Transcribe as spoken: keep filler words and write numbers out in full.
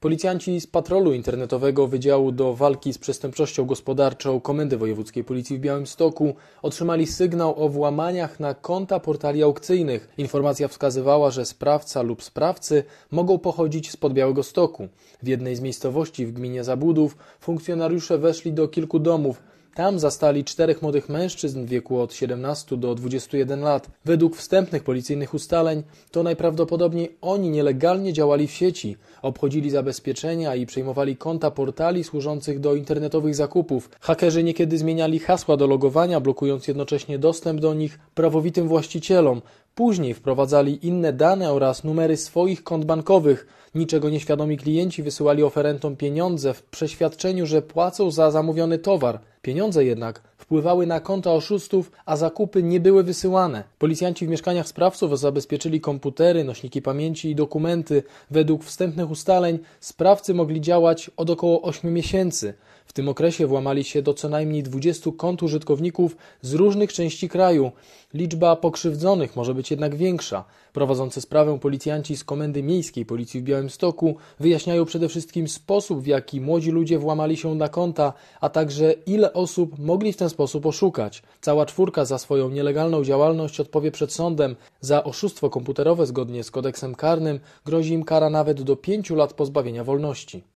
Policjanci z patrolu internetowego Wydziału do Walki z Przestępczością Gospodarczą Komendy Wojewódzkiej Policji w Białymstoku otrzymali sygnał o włamaniach na konta portali aukcyjnych. Informacja wskazywała, że sprawca lub sprawcy mogą pochodzić spod Białegostoku. W jednej z miejscowości w gminie Zabudów funkcjonariusze weszli do kilku domów. Tam zastali czterech młodych mężczyzn w wieku od siedemnastu do dwudziestu jeden lat. Według wstępnych policyjnych ustaleń to najprawdopodobniej oni nielegalnie działali w sieci, obchodzili zabezpieczenia i przejmowali konta portali służących do internetowych zakupów. Hakerzy niekiedy zmieniali hasła do logowania, blokując jednocześnie dostęp do nich prawowitym właścicielom. Później wprowadzali inne dane oraz numery swoich kont bankowych. Niczego nieświadomi klienci wysyłali oferentom pieniądze w przeświadczeniu, że płacą za zamówiony towar. Pieniądze jednak wpływały na konta oszustów, a zakupy nie były wysyłane. Policjanci w mieszkaniach sprawców zabezpieczyli komputery, nośniki pamięci i dokumenty. Według wstępnych ustaleń sprawcy mogli działać od około ośmiu miesięcy. W tym okresie włamali się do co najmniej dwudziestu kont użytkowników z różnych części kraju. Liczba pokrzywdzonych może być jednak większa. Prowadzący sprawę policjanci z Komendy Miejskiej Policji w Białymstoku wyjaśniają przede wszystkim sposób, w jaki młodzi ludzie włamali się na konta, a także ile osób mogli w ten sposób oszukać. Cała czwórka za swoją nielegalną działalność odpowie przed sądem. Za oszustwo komputerowe zgodnie z kodeksem karnym grozi im kara nawet do pięciu lat pozbawienia wolności.